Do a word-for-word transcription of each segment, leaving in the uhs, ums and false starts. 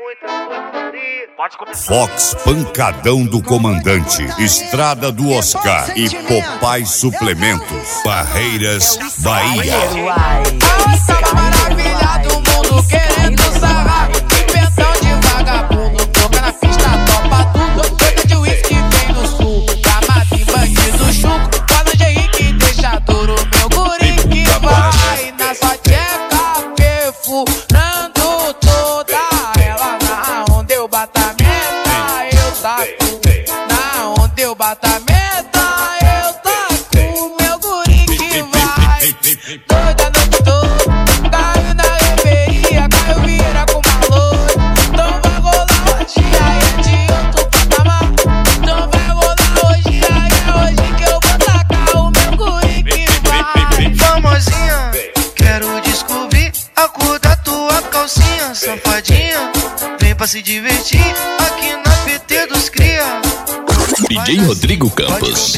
Fox Pancadão do Comandante, Estrada do Oscar e Popeye Suplementos, Barreiras, Bahia. Essa maravilha do mundo querendo sarrar, inventão de vagabundo, toca na pista, topa tudo, toca de uísque vem do sul, Camada em bandido chuco, fala de Henrique, deixa duro meu guri que vai na sua tcheca, perfurando toda ela, na onde eu bato a meta, eu taco, na onde eu bato a meta, eu taco, meu guri que vai, doida noite toda, caiu na reveria, caiu vira com valor, então vai rolar hoje, aí é de outro patamar, então vai rolar hoje, aí é hoje que eu vou tacar o meu guri que vai. Famosinha, quero descobrir a cor da tua calcinha, safadinha, vem pra se divertir aqui na P T dos cria. D J Rodrigo Campos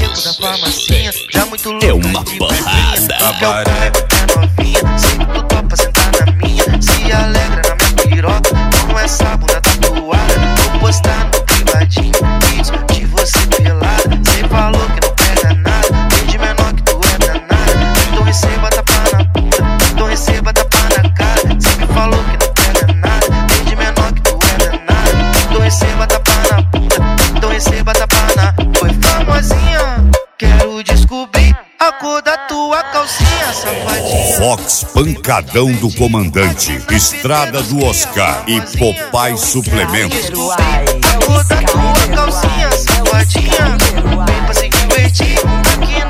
é uma porrada. É novinha, sei que tu topa sentar na minha, se alegra na minha piroca, com essa bunda tatuada, vou postar no privadinho, vídeo de você pelada, cê falou que não pega nada, desde menor que tu é danada, então receba tapa na bunda, então receba tapa na cara, cê me falou que não pega nada, desde menor que tu é danada, então receba tapa na bunda, então receba tapa na. Foi famosinha, quero descobrir a cor da tua calcinha, safadinha. Fox Pancadão do Comandante, Estrada do Oscar e Popeye Suplementos. A cor da tua calcinha, safadinha, vem pra se divertir aqui